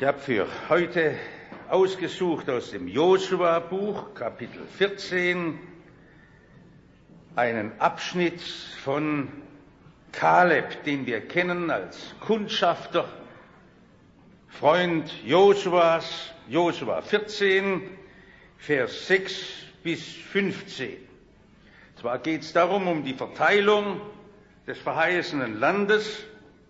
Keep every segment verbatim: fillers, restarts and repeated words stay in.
Ich habe für heute ausgesucht aus dem Josua-Buch, Kapitel vierzehn, einen Abschnitt von Kaleb, den wir kennen als Kundschafter, Freund Josuas, Josua vierzehn, Vers sechs bis fünfzehn. Zwar geht es darum, um die Verteilung des verheißenen Landes.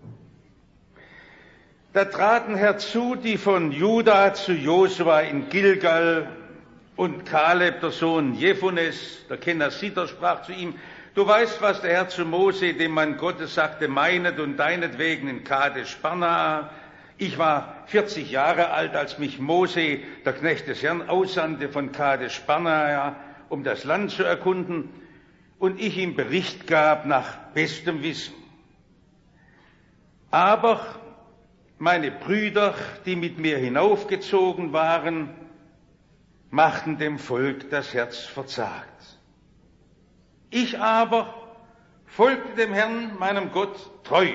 Da traten herzu die von Juda zu Josua in Gilgal, und Kaleb, der Sohn Jephunes, der Kenasiter, sprach zu ihm: Du weißt, was der Herr zu Mose, dem Mann Gottes, sagte, meinet und deinetwegen in Kadesh Barnea. Ich war vierzig Jahre alt, als mich Mose, der Knecht des Herrn, aussandte von Kadesh Barnea, um das Land zu erkunden, und ich ihm Bericht gab nach bestem Wissen. Aber meine Brüder, die mit mir hinaufgezogen waren, machten dem Volk das Herz verzagt. Ich aber folgte dem Herrn, meinem Gott, treu.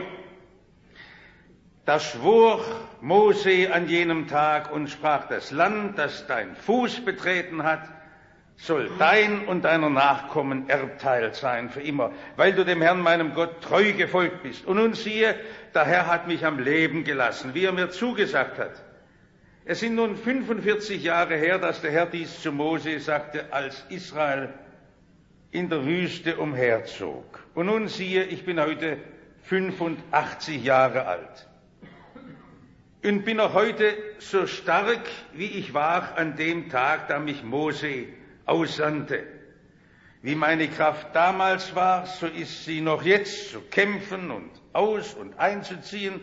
Da schwor Mose an jenem Tag und sprach: Das Land, das dein Fuß betreten hat, soll dein und deiner Nachkommen Erbteil sein für immer, weil du dem Herrn, meinem Gott, treu gefolgt bist. Und nun siehe, der Herr hat mich am Leben gelassen, wie er mir zugesagt hat. Es sind nun fünfundvierzig Jahre her, dass der Herr dies zu Mose sagte, als Israel in der Wüste umherzog. Und nun siehe, ich bin heute fünfundachtzig Jahre alt und bin noch heute so stark, wie ich war an dem Tag, da mich Mose aussandte. Wie meine Kraft damals war, so ist sie noch jetzt, zu kämpfen und aus- und einzuziehen.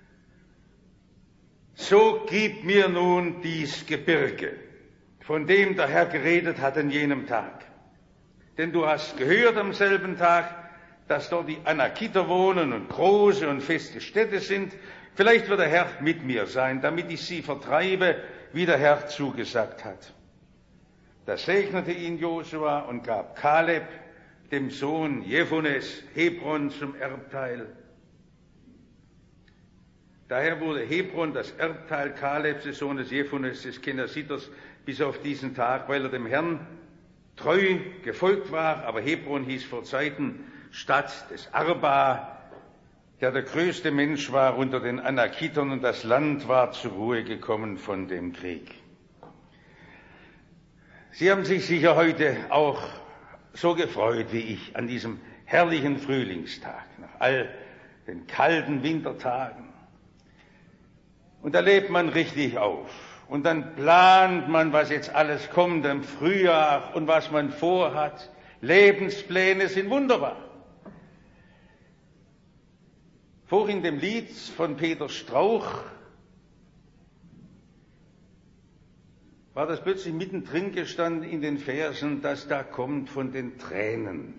So gib mir nun dies Gebirge, von dem der Herr geredet hat an jenem Tag. Denn du hast gehört am selben Tag, dass dort die Anakiter wohnen und große und feste Städte sind. Vielleicht wird der Herr mit mir sein, damit ich sie vertreibe, wie der Herr zugesagt hat. Da segnete ihn Josua und gab Kaleb, dem Sohn Jephunes, Hebron zum Erbteil. Daher wurde Hebron das Erbteil Kalebs, des Sohnes Jephunes, des Kenasiters, bis auf diesen Tag, weil er dem Herrn treu gefolgt war. Aber Hebron hieß vor Zeiten Stadt des Arba, der der größte Mensch war unter den Anakitern, und das Land war zur Ruhe gekommen von dem Krieg. Sie haben sich sicher heute auch so gefreut wie ich an diesem herrlichen Frühlingstag, nach all den kalten Wintertagen. Und da lebt man richtig auf. Und dann plant man, was jetzt alles kommt im Frühjahr und was man vorhat. Lebenspläne sind wunderbar. Vorhin dem Lied von Peter Strauch war das plötzlich mittendrin gestanden in den Versen, dass da kommt von den Tränen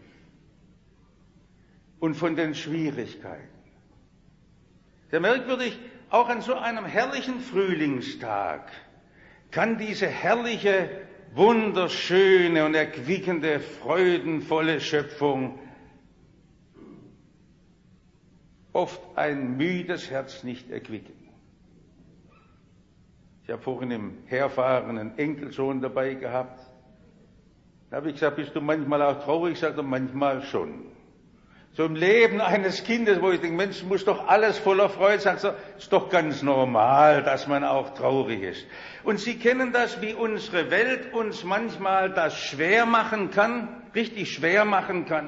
und von den Schwierigkeiten. Sehr merkwürdig, auch an so einem herrlichen Frühlingstag kann diese herrliche, wunderschöne und erquickende, freudenvolle Schöpfung oft ein müdes Herz nicht erquicken. Ich habe vorhin im Herfahren einen Enkelsohn dabei gehabt. Da habe ich gesagt, bist du manchmal auch traurig? Sagt er, manchmal schon. So im Leben eines Kindes, wo ich denke, Mensch, muss doch alles voller Freude sein. Sagt er, ist doch ganz normal, dass man auch traurig ist. Und Sie kennen das, wie unsere Welt uns manchmal das schwer machen kann, richtig schwer machen kann.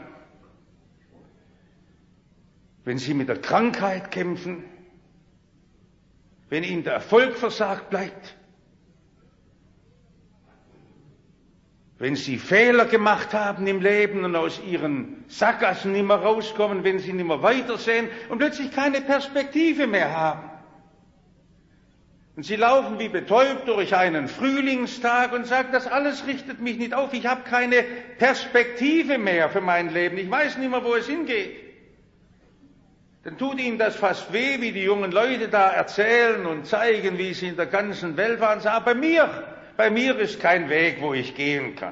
Wenn Sie mit der Krankheit kämpfen, wenn ihnen der Erfolg versagt bleibt, wenn sie Fehler gemacht haben im Leben und aus ihren Sackgassen nicht mehr rauskommen, wenn sie nicht mehr weitersehen und plötzlich keine Perspektive mehr haben. Und sie laufen wie betäubt durch einen Frühlingstag und sagen, das alles richtet mich nicht auf, ich habe keine Perspektive mehr für mein Leben, ich weiß nicht mehr, wo es hingeht. Dann tut ihnen das fast weh, wie die jungen Leute da erzählen und zeigen, wie sie in der ganzen Welt waren. Sagen, bei mir, bei mir ist kein Weg, wo ich gehen kann.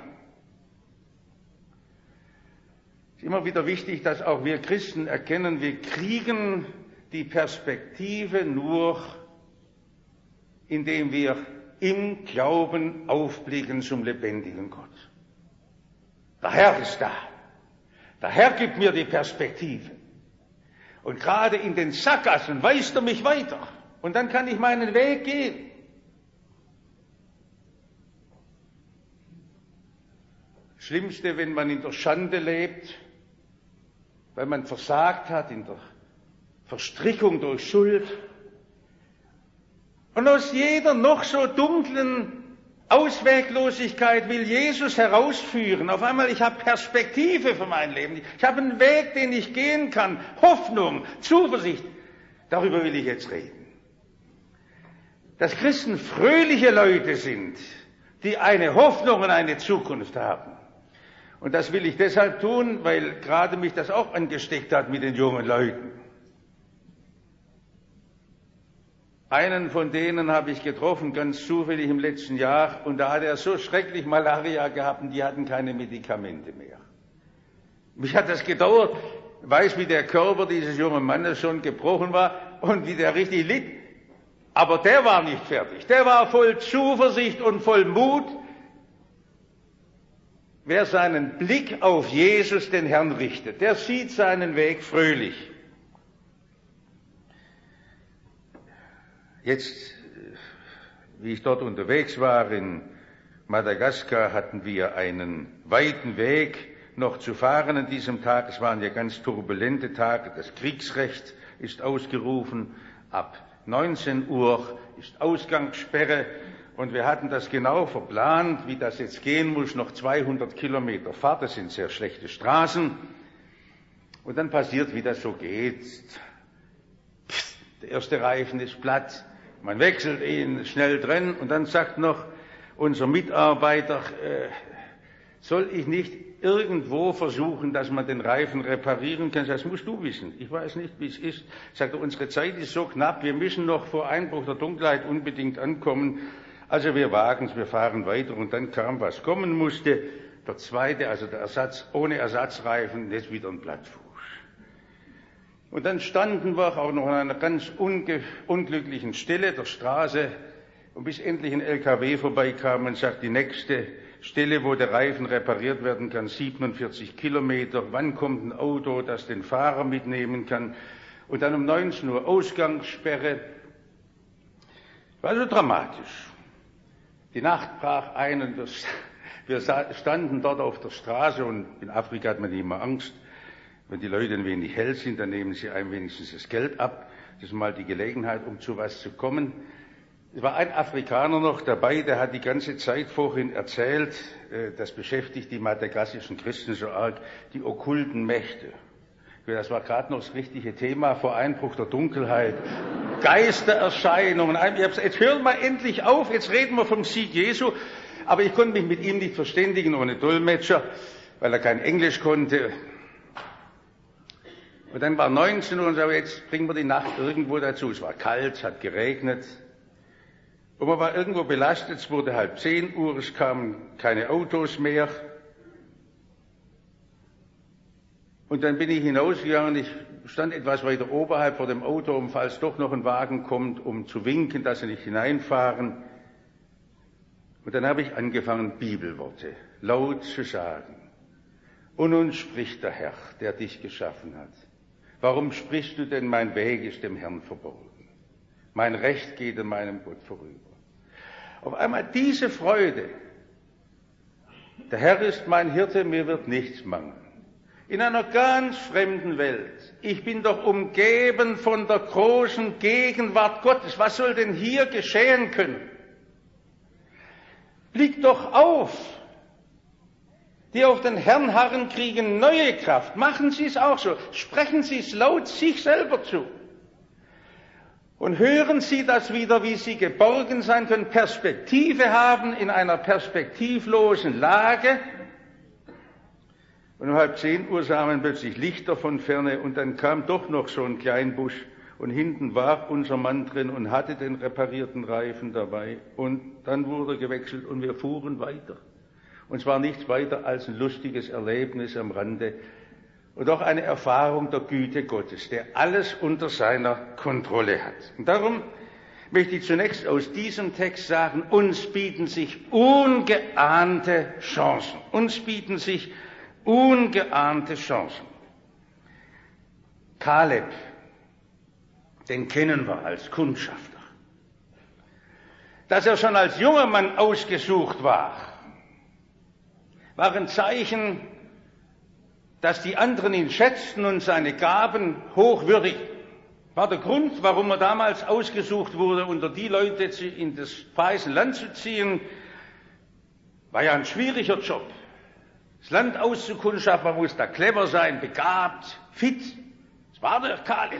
Es ist immer wieder wichtig, dass auch wir Christen erkennen, wir kriegen die Perspektive nur indem wir im Glauben aufblicken zum lebendigen Gott. Der Herr ist da. Der Herr gibt mir die Perspektive. Und gerade in den Sackgassen weist er mich weiter. Und dann kann ich meinen Weg gehen. Das Schlimmste, wenn man in der Schande lebt, weil man versagt hat, in der Verstrickung durch Schuld. Und aus jeder noch so dunklen Ausweglosigkeit will Jesus herausführen. Auf einmal, ich habe Perspektive für mein Leben. Ich habe einen Weg, den ich gehen kann. Hoffnung, Zuversicht. Darüber will ich jetzt reden. Dass Christen fröhliche Leute sind, die eine Hoffnung und eine Zukunft haben. Und das will ich deshalb tun, weil gerade mich das auch angesteckt hat mit den jungen Leuten. Einen von denen habe ich getroffen, ganz zufällig im letzten Jahr, und da hat er so schrecklich Malaria gehabt und die hatten keine Medikamente mehr. Mich hat das gedauert, weiß, wie der Körper dieses jungen Mannes schon gebrochen war und wie der richtig litt. Aber der war nicht fertig. Der war voll Zuversicht und voll Mut. Wer seinen Blick auf Jesus, den Herrn, richtet, der sieht seinen Weg fröhlich. Jetzt, wie ich dort unterwegs war in Madagaskar, hatten wir einen weiten Weg noch zu fahren an diesem Tag. Es waren ja ganz turbulente Tage. Das Kriegsrecht ist ausgerufen. Ab neunzehn Uhr ist Ausgangssperre. Und wir hatten das genau verplant, wie das jetzt gehen muss. Noch zweihundert Kilometer Fahrt. Das sind sehr schlechte Straßen. Und dann passiert, wie das so geht. Psst, der erste Reifen ist platt. Man wechselt ihn schnell drin und dann sagt noch unser Mitarbeiter, äh, soll ich nicht irgendwo versuchen, dass man den Reifen reparieren kann? Das musst du wissen. Ich weiß nicht, wie es ist. Sagt er, unsere Zeit ist so knapp, wir müssen noch vor Einbruch der Dunkelheit unbedingt ankommen. Also wir wagen es, wir fahren weiter. Und dann kam, was kommen musste. Der zweite, also der Ersatz, ohne Ersatzreifen, jetzt wieder ein Plattfuß. Und dann standen wir auch noch an einer ganz unge- unglücklichen Stelle der Straße, und bis endlich ein L K W vorbeikam und sagt, die nächste Stelle, wo der Reifen repariert werden kann, siebenundvierzig Kilometer. Wann kommt ein Auto, das den Fahrer mitnehmen kann? Und dann um neunzehn Uhr Ausgangssperre. War so dramatisch. Die Nacht brach ein und wir standen dort auf der Straße, und in Afrika hat man immer Angst. Wenn die Leute ein wenig hell sind, dann nehmen sie einem wenigstens das Geld ab. Das ist mal die Gelegenheit, um zu was zu kommen. Es war ein Afrikaner noch dabei, der hat die ganze Zeit vorhin erzählt, das beschäftigt die madagassischen Christen so arg, die okkulten Mächte. Das war gerade noch das richtige Thema vor Einbruch der Dunkelheit. Geistererscheinungen. Jetzt hören wir endlich auf, jetzt reden wir vom Sieg Jesu. Aber ich konnte mich mit ihm nicht verständigen ohne Dolmetscher, weil er kein Englisch konnte. Und dann war neunzehn Uhr und so, jetzt bringen wir die Nacht irgendwo dazu. Es war kalt, es hat geregnet. Und man war irgendwo belastet, es wurde halb zehn Uhr, es kamen keine Autos mehr. Und dann bin ich hinausgegangen, ich stand etwas weiter oberhalb vor dem Auto, um falls doch noch ein Wagen kommt, um zu winken, dass sie nicht hineinfahren. Und dann habe ich angefangen, Bibelworte laut zu sagen. Und nun spricht der Herr, der dich geschaffen hat. Warum sprichst du denn, mein Weg ist dem Herrn verborgen? Mein Recht geht an meinem Gott vorüber. Auf einmal diese Freude. Der Herr ist mein Hirte, mir wird nichts mangeln. In einer ganz fremden Welt. Ich bin doch umgeben von der großen Gegenwart Gottes. Was soll denn hier geschehen können? Blick doch auf. Die auf den Herrn harren, kriegen neue Kraft. Machen Sie es auch so. Sprechen Sie es laut sich selber zu. Und hören Sie das wieder, wie Sie geborgen sein können, Perspektive haben in einer perspektivlosen Lage. Und um halb zehn Uhr sah man plötzlich Lichter von ferne und dann kam doch noch so ein Kleinbusch und hinten war unser Mann drin und hatte den reparierten Reifen dabei. Und dann wurde gewechselt und wir fuhren weiter. Und es war nichts weiter als ein lustiges Erlebnis am Rande und auch eine Erfahrung der Güte Gottes, der alles unter seiner Kontrolle hat. Und darum möchte ich zunächst aus diesem Text sagen, uns bieten sich ungeahnte Chancen. Uns bieten sich ungeahnte Chancen. Kaleb, den kennen wir als Kundschafter. Dass er schon als junger Mann ausgesucht war, war ein Zeichen, dass die anderen ihn schätzten und seine Gaben hochwürdigten. War der Grund, warum er damals ausgesucht wurde, unter die Leute in das verheißene Land zu ziehen. War ja ein schwieriger Job. Das Land auszukundschaften, man muss da clever sein, begabt, fit. Das war der Kaleb.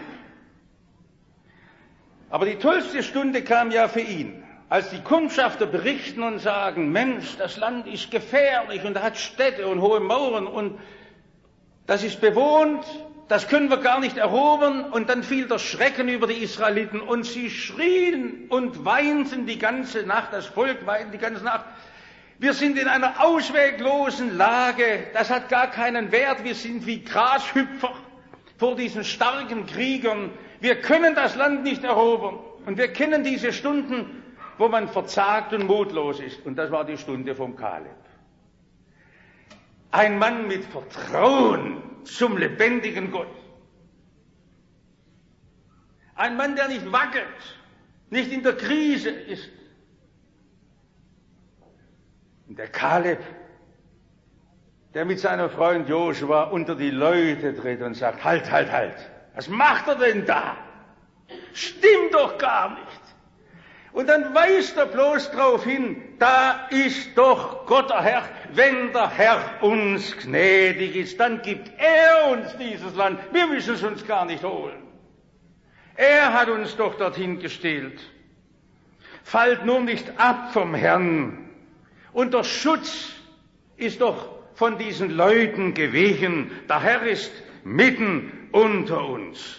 Aber die tollste Stunde kam ja für ihn, als die Kundschafter berichten und sagen, Mensch, das Land ist gefährlich und hat Städte und hohe Mauern und das ist bewohnt, das können wir gar nicht erobern. Und dann fiel der Schrecken über die Israeliten und sie schrien und weinten die ganze Nacht, das Volk weinte die ganze Nacht. Wir sind in einer ausweglosen Lage, das hat gar keinen Wert, wir sind wie Grashüpfer vor diesen starken Kriegern. Wir können das Land nicht erobern. Und wir kennen diese Stunden, wo man verzagt und mutlos ist. Und das war die Stunde vom Kaleb. Ein Mann mit Vertrauen zum lebendigen Gott. Ein Mann, der nicht wackelt, nicht in der Krise ist. Und der Kaleb, der mit seinem Freund Josua unter die Leute tritt und sagt, halt, halt, halt, was macht er denn da? Stimmt doch gar nicht. Und dann weist er bloß darauf hin, da ist doch Gott der Herr. Wenn der Herr uns gnädig ist, dann gibt er uns dieses Land. Wir müssen es uns gar nicht holen. Er hat uns doch dorthin gestellt. Fallt nur nicht ab vom Herrn. Und der Schutz ist doch von diesen Leuten gewichen. Der Herr ist mitten unter uns.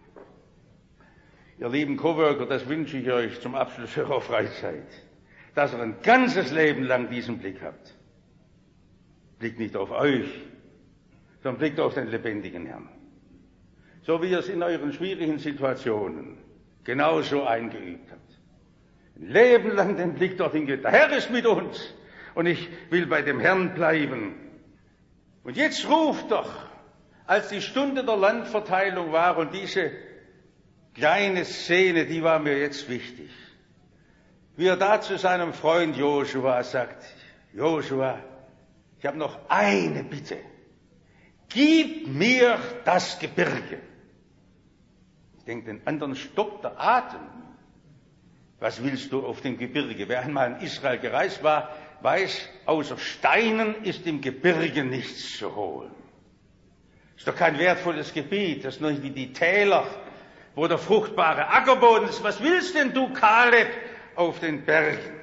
Ihr lieben Coworker, das wünsche ich euch zum Abschluss eurer Freizeit, dass ihr ein ganzes Leben lang diesen Blick habt. Blickt nicht auf euch, sondern blickt auf den lebendigen Herrn. So wie ihr es in euren schwierigen Situationen genauso eingeübt habt. Ein Leben lang den Blick dorthin geht. Der Herr ist mit uns und ich will bei dem Herrn bleiben. Und jetzt ruft doch, als die Stunde der Landverteilung war und diese kleine Szene, die war mir jetzt wichtig. Wie er da zu seinem Freund Josua sagt, Josua, ich habe noch eine Bitte. Gib mir das Gebirge. Ich denke, den anderen stockt der Atem. Was willst du auf dem Gebirge? Wer einmal in Israel gereist war, weiß, außer Steinen ist im Gebirge nichts zu holen. Ist doch kein wertvolles Gebiet, das ist nur wie die Täler, wo der fruchtbare Ackerboden ist. Was willst denn du, Kaleb, auf den Bergen?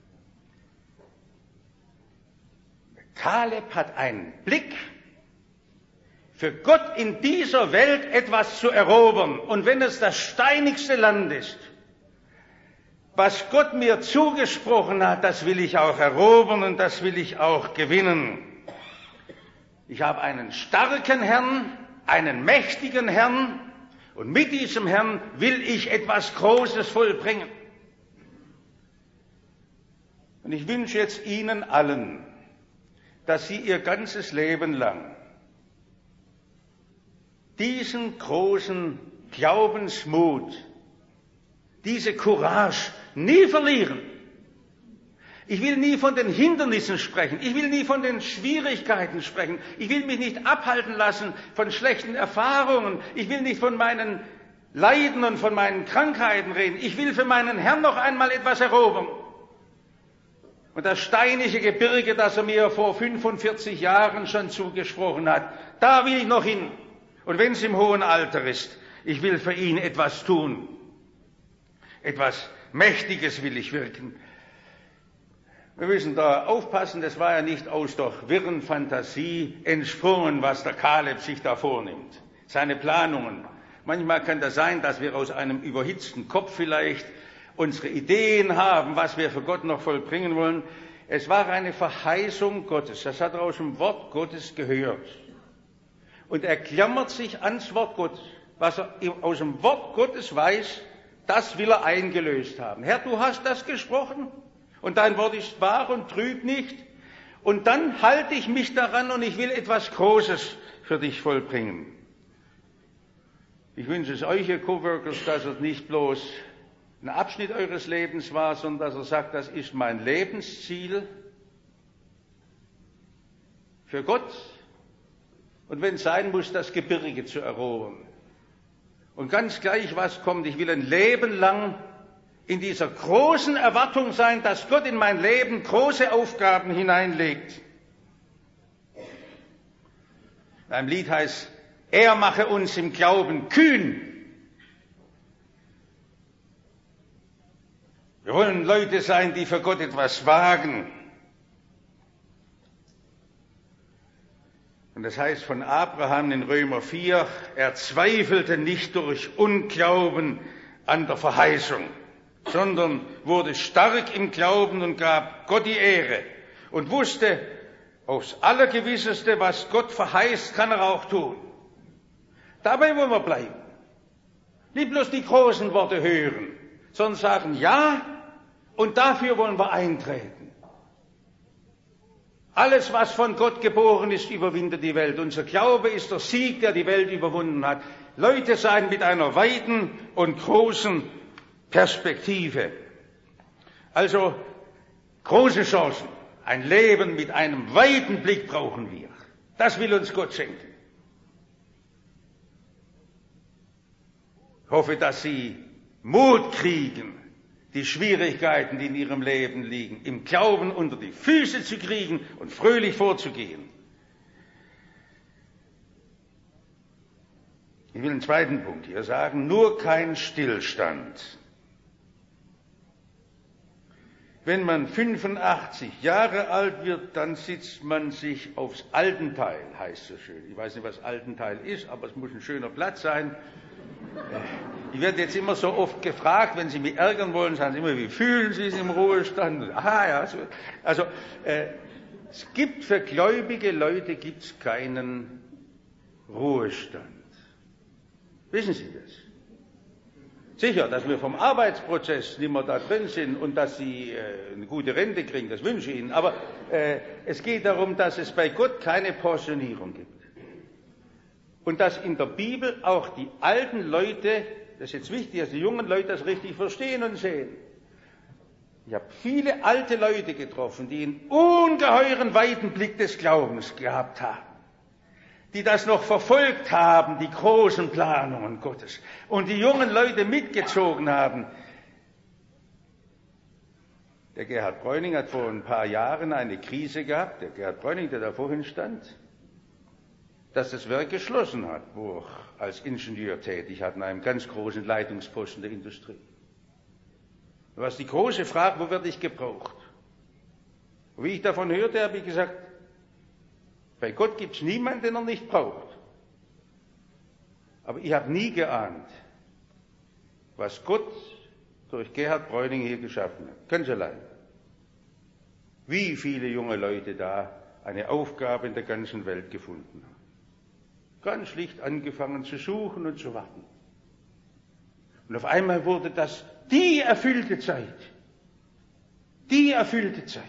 Kaleb hat einen Blick für Gott in dieser Welt etwas zu erobern. Und wenn es das steinigste Land ist, was Gott mir zugesprochen hat, das will ich auch erobern und das will ich auch gewinnen. Ich habe einen starken Herrn, einen mächtigen Herrn, und mit diesem Herrn will ich etwas Großes vollbringen. Und ich wünsche jetzt Ihnen allen, dass Sie Ihr ganzes Leben lang diesen großen Glaubensmut, diese Courage nie verlieren. Ich will nie von den Hindernissen sprechen. Ich will nie von den Schwierigkeiten sprechen. Ich will mich nicht abhalten lassen von schlechten Erfahrungen. Ich will nicht von meinen Leiden und von meinen Krankheiten reden. Ich will für meinen Herrn noch einmal etwas erobern. Und das steinige Gebirge, das er mir vor fünfundvierzig Jahren schon zugesprochen hat, da will ich noch hin. Und wenn es im hohen Alter ist, ich will für ihn etwas tun. Etwas Mächtiges will ich wirken. Wir müssen da aufpassen, das war ja nicht aus der wirren Fantasie entsprungen, was der Kaleb sich da vornimmt. Seine Planungen. Manchmal kann das sein, dass wir aus einem überhitzten Kopf vielleicht unsere Ideen haben, was wir für Gott noch vollbringen wollen. Es war eine Verheißung Gottes. Das hat er aus dem Wort Gottes gehört. Und er klammert sich ans Wort Gottes. Was er aus dem Wort Gottes weiß, Das will er eingelöst haben. Herr, du hast das gesprochen und dein Wort ist wahr und trügt nicht. Und dann halte ich mich daran und ich will etwas Großes für dich vollbringen. Ich wünsche es euch, ihr Coworkers, dass es nicht bloß ein Abschnitt eures Lebens war, sondern dass er sagt, das ist mein Lebensziel für Gott. Und wenn es sein muss, das Gebirge zu erobern. Und ganz gleich, was kommt, ich will ein Leben lang in dieser großen Erwartung sein, dass Gott in mein Leben große Aufgaben hineinlegt. In einem Lied heißt, er mache uns im Glauben kühn. Wir wollen Leute sein, die für Gott etwas wagen. Und das heißt von Abraham in Römer vier, er zweifelte nicht durch Unglauben an der Verheißung, sondern wurde stark im Glauben und gab Gott die Ehre und wusste aufs Allergewisseste, was Gott verheißt, kann er auch tun. Dabei wollen wir bleiben. Nicht bloß die großen Worte hören, sondern sagen ja und dafür wollen wir eintreten. Alles, was von Gott geboren ist, überwindet die Welt. Unser Glaube ist der Sieg, der die Welt überwunden hat. Leute sein mit einer weiten und großen Perspektive. Also große Chancen. Ein Leben mit einem weiten Blick brauchen wir. Das will uns Gott schenken. Ich hoffe, dass Sie Mut kriegen, die Schwierigkeiten, die in Ihrem Leben liegen, im Glauben unter die Füße zu kriegen und fröhlich vorzugehen. Ich will einen zweiten Punkt hier sagen, nur kein Stillstand. Wenn man fünfundachtzig Jahre alt wird, dann sitzt man sich aufs Altenteil, heißt so schön. Ich weiß nicht, was Altenteil ist, aber es muss ein schöner Platz sein. Ich werde jetzt immer so oft gefragt, wenn Sie mich ärgern wollen, sagen Sie immer, wie fühlen Sie sich im Ruhestand? Aha, ja. So. Also äh, es gibt für gläubige Leute gibt's keinen Ruhestand. Wissen Sie das? Sicher, dass wir vom Arbeitsprozess nicht mehr da drin sind und dass Sie äh, eine gute Rente kriegen, das wünsche ich Ihnen. Aber äh, es geht darum, dass es bei Gott keine Pensionierung gibt. Und dass in der Bibel auch die alten Leute, das ist jetzt wichtig, dass die jungen Leute das richtig verstehen und sehen. Ich habe viele alte Leute getroffen, die einen ungeheuren weiten Blick des Glaubens gehabt haben, die das noch verfolgt haben, die großen Planungen Gottes, und die jungen Leute mitgezogen haben. Der Gerhard Bräuning hat vor ein paar Jahren eine Krise gehabt, der Gerhard Bräuning, der da vorhin stand, dass das Werk geschlossen hat, wo er als Ingenieur tätig hat, in einem ganz großen Leitungsposten der Industrie. Da war die große Frage, wo werde ich gebraucht? Und wie ich davon hörte, habe ich gesagt, bei Gott gibt es niemanden, den er nicht braucht. Aber ich habe nie geahnt, was Gott durch Gerhard Bräuning hier geschaffen hat. Ganz allein. Wie viele junge Leute da eine Aufgabe in der ganzen Welt gefunden haben. Ganz schlicht angefangen zu suchen und zu warten. Und auf einmal wurde das die erfüllte Zeit. Die erfüllte Zeit.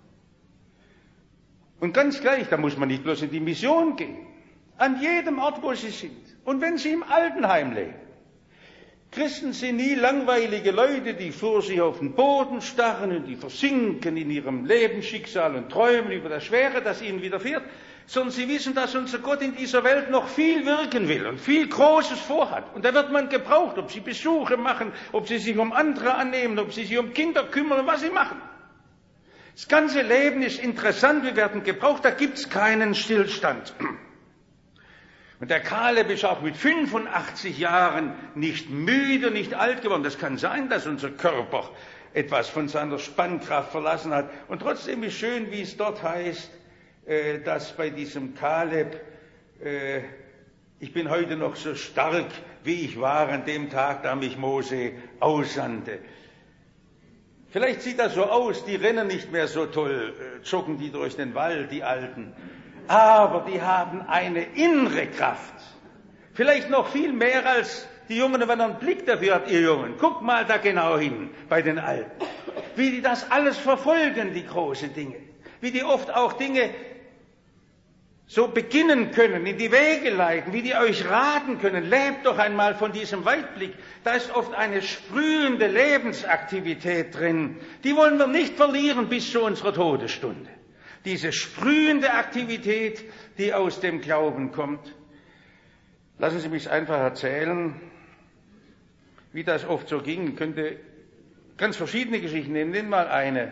Und ganz gleich, da muss man nicht bloß in die Mission gehen. An jedem Ort, wo Sie sind. Und wenn Sie im Altenheim leben. Christen sind nie langweilige Leute, die vor sich auf den Boden starren und die versinken in ihrem Lebensschicksal und träumen über das Schwere, das ihnen widerfährt, sondern sie wissen, dass unser Gott in dieser Welt noch viel wirken will und viel Großes vorhat. Und da wird man gebraucht, ob sie Besuche machen, ob sie sich um andere annehmen, ob sie sich um Kinder kümmern, was sie machen. Das ganze Leben ist interessant, wir werden gebraucht, da gibt's keinen Stillstand. Und der Kaleb ist auch mit fünfundachtzig Jahren nicht müde, nicht alt geworden. Das kann sein, dass unser Körper etwas von seiner Spannkraft verlassen hat. Und trotzdem ist schön, wie es dort heißt, äh, dass bei diesem Kaleb, äh, ich bin heute noch so stark, wie ich war an dem Tag, da mich Mose aussandte. Vielleicht sieht das so aus, die rennen nicht mehr so toll, äh, joggen die durch den Wald, die Alten. Aber die haben eine innere Kraft. Vielleicht noch viel mehr als Die Jungen, wenn ihr einen Blick dafür habt, ihr Jungen, guckt mal da genau hin bei den Alten. Wie die das alles verfolgen, die großen Dinge. Wie die oft auch Dinge so beginnen können, in die Wege leiten, wie die euch raten können. Lebt doch einmal von diesem Weitblick. Da ist oft eine sprühende Lebensaktivität drin. Die wollen wir nicht verlieren bis zu unserer Todesstunde. Diese sprühende Aktivität, die aus dem Glauben kommt. Lassen Sie mich einfach erzählen, wie das oft so ging. Ich könnte ganz verschiedene Geschichten nehmen. Nehmen mal eine.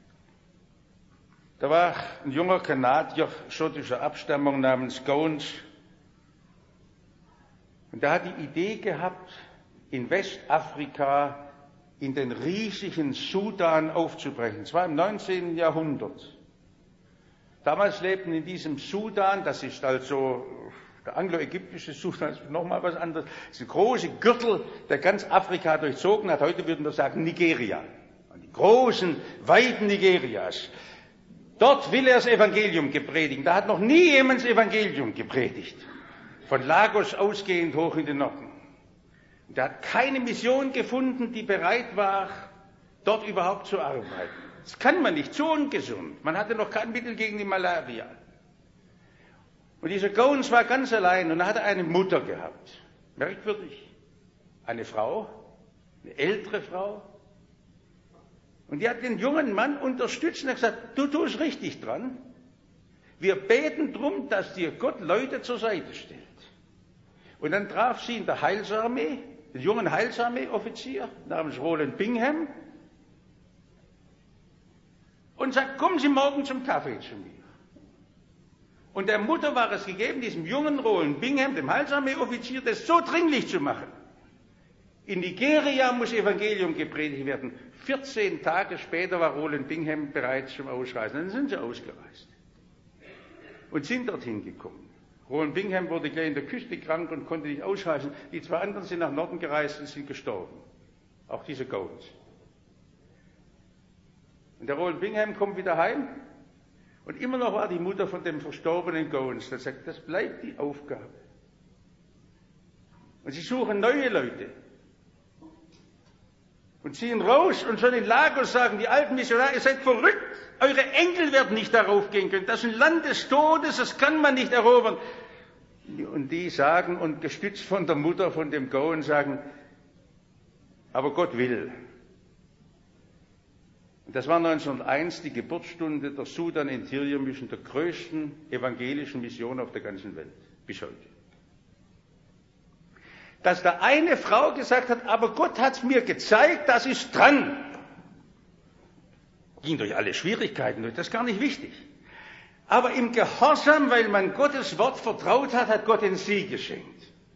Da war ein junger Kanadier schottischer Abstammung namens Goins. Und der hat die Idee gehabt, in Westafrika in den riesigen Sudan aufzubrechen. Das war im neunzehnten Jahrhundert. Damals lebten in diesem Sudan, das ist also der anglo-ägyptische Sudan, ist nochmal was anderes, das ist ein großer Gürtel, der ganz Afrika durchzogen hat. Heute würden wir sagen Nigeria. Die großen Weiten Nigerias. Dort will er das Evangelium gepredigen. Da hat noch nie jemand das Evangelium gepredigt. Von Lagos ausgehend hoch in den Norden. Und er hat keine Mission gefunden, die bereit war, dort überhaupt zu arbeiten. Das kann man nicht, so ungesund. Man hatte noch kein Mittel gegen die Malaria. Und dieser Goins war ganz allein und er hatte eine Mutter gehabt. Merkwürdig. Eine Frau, eine ältere Frau. Und die hat den jungen Mann unterstützt und hat gesagt, du tust richtig dran. Wir beten drum, dass dir Gott Leute zur Seite stellt. Und dann traf sie in der Heilsarmee, den jungen Heilsarmee-Offizier namens Roland Bingham, und sagt, kommen Sie morgen zum Kaffee zu mir. Und der Mutter war es gegeben, diesem jungen Roland Bingham, dem Heilsarmee-Offizier, das so dringlich zu machen. In Nigeria muss Evangelium gepredigt werden. vierzehn Tage später war Roland Bingham bereit zum Ausreisen. Dann sind sie ausgereist und sind dorthin gekommen. Roland Bingham wurde gleich in der Küste krank und konnte nicht ausreisen. Die zwei anderen sind nach Norden gereist und sind gestorben. Auch diese Goins. Und der Roland Bingham kommt wieder heim und immer noch war die Mutter von dem verstorbenen Goins. Der sagt, das bleibt die Aufgabe. Und sie suchen neue Leute. Und ziehen raus und schon in Lagos sagen die alten Missionare, ihr seid verrückt, eure Enkel werden nicht darauf gehen können, das ist ein Land des Todes, das kann man nicht erobern. Und die sagen, und gestützt von der Mutter von dem Goin, sagen, aber Gott will. Und das war neunzehnhunderteins die Geburtsstunde der Sudan Interior Mission, der größten evangelischen Mission auf der ganzen Welt, bis heute. Dass da eine Frau gesagt hat, aber Gott hat es mir gezeigt, das ist dran. Ging durch alle Schwierigkeiten durch, das ist gar nicht wichtig. Aber im Gehorsam, weil man Gottes Wort vertraut hat, hat Gott den Sieg geschenkt.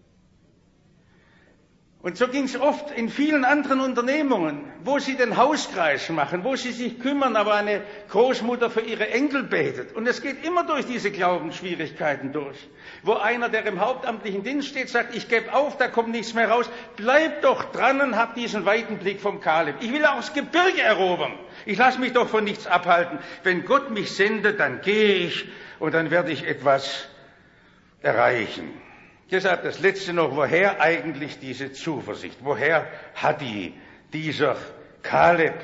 Und so ging es oft in vielen anderen Unternehmungen, wo sie den Hauskreis machen, wo sie sich kümmern, aber eine Großmutter für ihre Enkel betet. Und es geht immer durch diese Glaubensschwierigkeiten durch. Wo einer, der im hauptamtlichen Dienst steht, sagt, ich gebe auf, da kommt nichts mehr raus. Bleib doch dran und hab diesen weiten Blick vom Kaleb. Ich will auch das Gebirge erobern. Ich lasse mich doch von nichts abhalten. Wenn Gott mich sendet, dann gehe ich und dann werde ich etwas erreichen. Deshalb das Letzte noch, woher eigentlich diese Zuversicht? Woher hat die dieser Kaleb?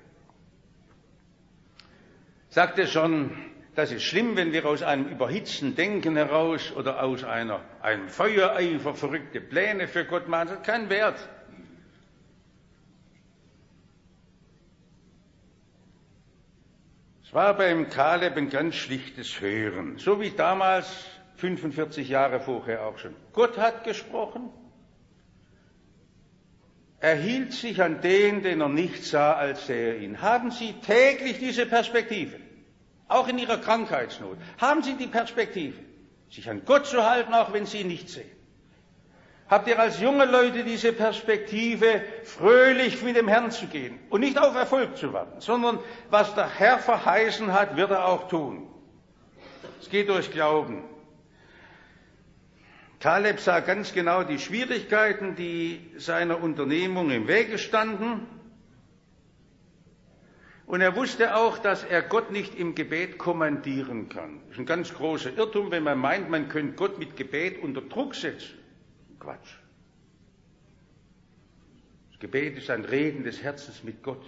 Sagte schon, das ist schlimm, wenn wir aus einem überhitzten Denken heraus oder aus einer, einem Feuereifer verrückte Pläne für Gott machen. Das hat keinen Wert. Es war beim Kaleb ein ganz schlichtes Hören, so wie damals fünfundvierzig Jahre vorher auch schon. Gott hat gesprochen. Er hielt sich an den, den er nicht sah, als sähe er ihn. Haben Sie täglich diese Perspektive? Auch in Ihrer Krankheitsnot. Haben Sie die Perspektive, sich an Gott zu halten, auch wenn Sie ihn nicht sehen? Habt ihr als junge Leute diese Perspektive, fröhlich mit dem Herrn zu gehen und nicht auf Erfolg zu warten, sondern was der Herr verheißen hat, wird er auch tun. Es geht durch Glauben. Kaleb sah ganz genau die Schwierigkeiten, die seiner Unternehmung im Wege standen. Und er wusste auch, dass er Gott nicht im Gebet kommandieren kann. Das ist ein ganz großer Irrtum, wenn man meint, man könnte Gott mit Gebet unter Druck setzen. Quatsch. Gebet ist ein Reden des Herzens mit Gott.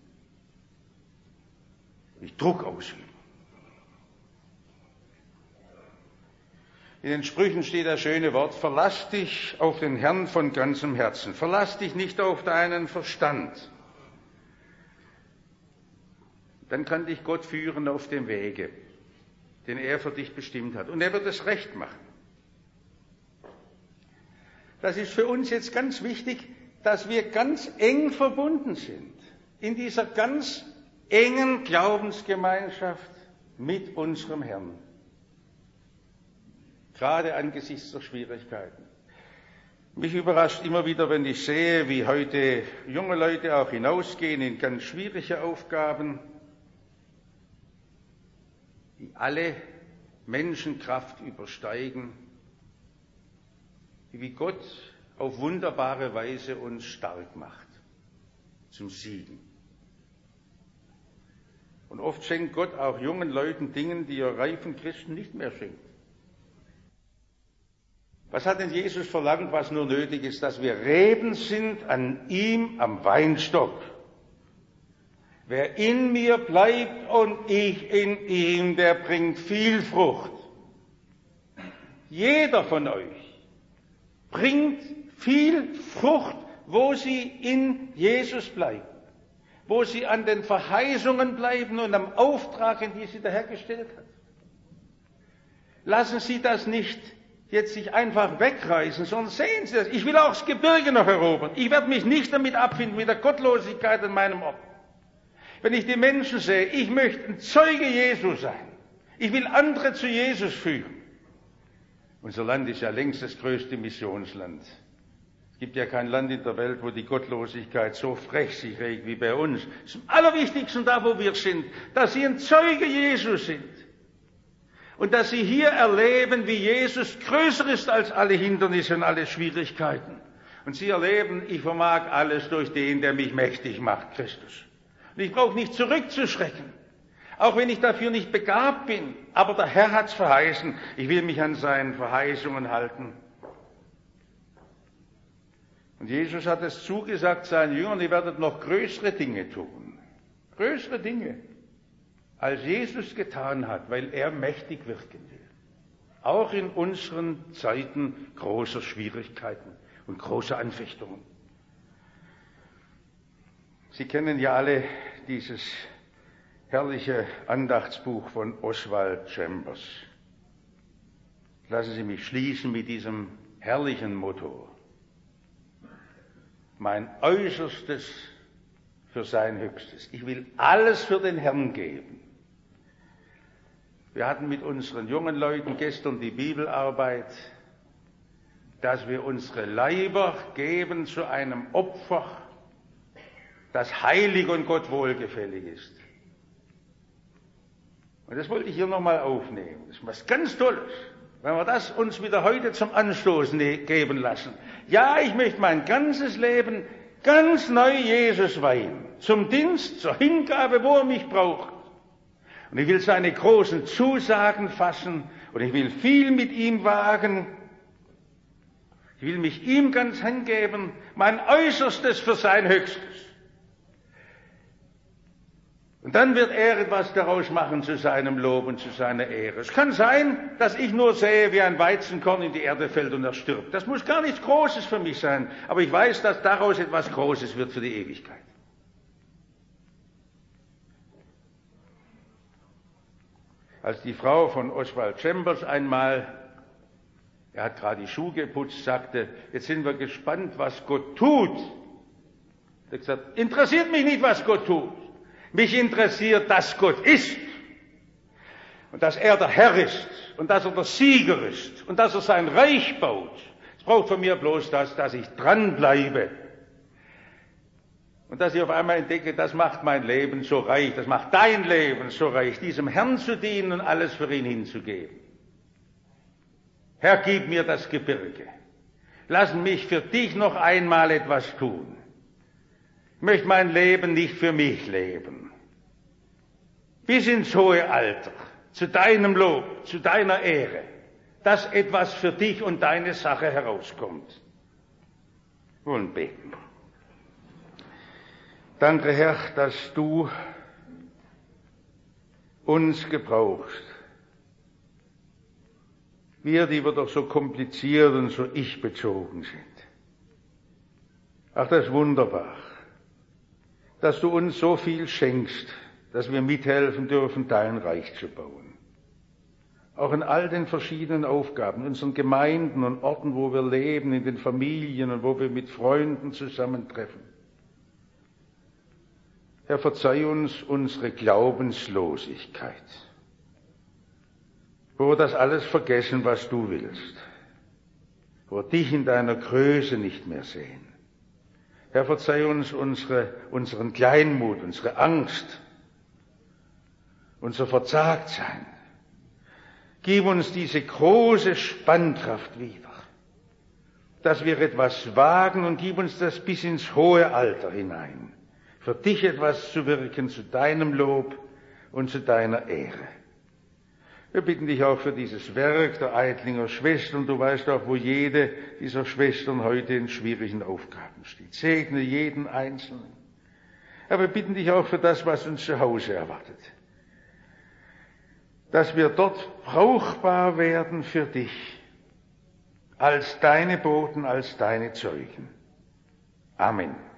Nicht Druck ausüben. In den Sprüchen steht das schöne Wort, verlass dich auf den Herrn von ganzem Herzen. Verlass dich nicht auf deinen Verstand. Dann kann dich Gott führen auf dem Wege, den er für dich bestimmt hat. Und er wird es recht machen. Das ist für uns jetzt ganz wichtig, dass wir ganz eng verbunden sind. In dieser ganz engen Glaubensgemeinschaft mit unserem Herrn. Gerade angesichts der Schwierigkeiten. Mich überrascht immer wieder, wenn ich sehe, wie heute junge Leute auch hinausgehen in ganz schwierige Aufgaben, die alle Menschenkraft übersteigen, wie Gott auf wunderbare Weise uns stark macht, zum Siegen. Und oft schenkt Gott auch jungen Leuten Dinge, die er reifen Christen nicht mehr schenkt. Was hat denn Jesus verlangt, was nur nötig ist? Dass wir Reben sind an ihm am Weinstock. Wer in mir bleibt und ich in ihm, der bringt viel Frucht. Jeder von euch bringt viel Frucht, wo sie in Jesus bleiben, wo sie an den Verheißungen bleiben und am Auftrag, in die sie dahergestellt hat. Lassen Sie das nicht jetzt sich einfach wegreißen, sondern sehen Sie das. Ich will auch das Gebirge noch erobern. Ich werde mich nicht damit abfinden, mit der Gottlosigkeit an meinem Ort. Wenn ich die Menschen sehe, ich möchte ein Zeuge Jesu sein. Ich will andere zu Jesus führen. Unser Land ist ja längst das größte Missionsland. Es gibt ja kein Land in der Welt, wo die Gottlosigkeit so frech sich regt wie bei uns. Es ist am allerwichtigsten da, wo wir sind, dass Sie ein Zeuge Jesu sind. Und dass Sie hier erleben, wie Jesus größer ist als alle Hindernisse und alle Schwierigkeiten. Und Sie erleben, ich vermag alles durch den, der mich mächtig macht, Christus. Und ich brauche nicht zurückzuschrecken, auch wenn ich dafür nicht begabt bin. Aber der Herr hat's verheißen. Ich will mich an seinen Verheißungen halten. Und Jesus hat es zugesagt seinen Jüngern, ihr werdet noch größere Dinge tun. Größere Dinge, als Jesus getan hat, weil er mächtig wirken will. Auch in unseren Zeiten großer Schwierigkeiten und großer Anfechtungen. Sie kennen ja alle dieses herrliche Andachtsbuch von Oswald Chambers. Lassen Sie mich schließen mit diesem herrlichen Motto. Mein Äußerstes für sein Höchstes. Ich will alles für den Herrn geben. Wir hatten mit unseren jungen Leuten gestern die Bibelarbeit, dass wir unsere Leiber geben zu einem Opfer, das heilig und Gott wohlgefällig ist. Und das wollte ich hier nochmal aufnehmen. Das ist was ganz Tolles, wenn wir das uns wieder heute zum Anstoß geben lassen. Ja, ich möchte mein ganzes Leben ganz neu Jesus weihen, zum Dienst, zur Hingabe, wo er mich braucht. Und ich will seine großen Zusagen fassen und ich will viel mit ihm wagen. Ich will mich ihm ganz hingeben, mein Äußerstes für sein Höchstes. Und dann wird er etwas daraus machen zu seinem Lob und zu seiner Ehre. Es kann sein, dass ich nur sehe, wie ein Weizenkorn in die Erde fällt und er stirbt. Das muss gar nichts Großes für mich sein, aber ich weiß, dass daraus etwas Großes wird für die Ewigkeit. Als die Frau von Oswald Chambers einmal, er hat gerade die Schuhe geputzt, sagte, jetzt sind wir gespannt, was Gott tut. Er hat gesagt, interessiert mich nicht, was Gott tut. Mich interessiert, dass Gott ist. Und dass er der Herr ist. Und dass er der Sieger ist. Und dass er sein Reich baut. Es braucht von mir bloß das, dass ich dranbleibe. Und dass ich auf einmal entdecke, das macht mein Leben so reich. Das macht dein Leben so reich. Diesem Herrn zu dienen und alles für ihn hinzugeben. Herr, gib mir das Gebirge. Lass mich für dich noch einmal etwas tun. Ich möchte mein Leben nicht für mich leben. Bis ins hohe Alter, zu deinem Lob, zu deiner Ehre, dass etwas für dich und deine Sache herauskommt. Wir wollen beten. Danke, Herr, dass du uns gebrauchst. Wir, die wir doch so kompliziert und so ich-bezogen sind. Ach, das ist wunderbar, dass du uns so viel schenkst, dass wir mithelfen dürfen, dein Reich zu bauen. Auch in all den verschiedenen Aufgaben, in unseren Gemeinden und Orten, wo wir leben, in den Familien und wo wir mit Freunden zusammentreffen. Herr, verzeih uns unsere Glaubenslosigkeit, wo wir das alles vergessen, was du willst, wo wir dich in deiner Größe nicht mehr sehen. Herr, verzeih uns unsere, unseren Kleinmut, unsere Angst, unser Verzagtsein. Gib uns diese große Spannkraft wieder, dass wir etwas wagen, und gib uns das bis ins hohe Alter hinein, für dich etwas zu wirken, zu deinem Lob und zu deiner Ehre. Wir bitten dich auch für dieses Werk der Eitlinger Schwestern. Du weißt auch, wo jede dieser Schwestern heute in schwierigen Aufgaben steht. Segne jeden Einzelnen. Aber wir bitten dich auch für das, was uns zu Hause erwartet. Dass wir dort brauchbar werden für dich, als deine Boten, als deine Zeugen. Amen.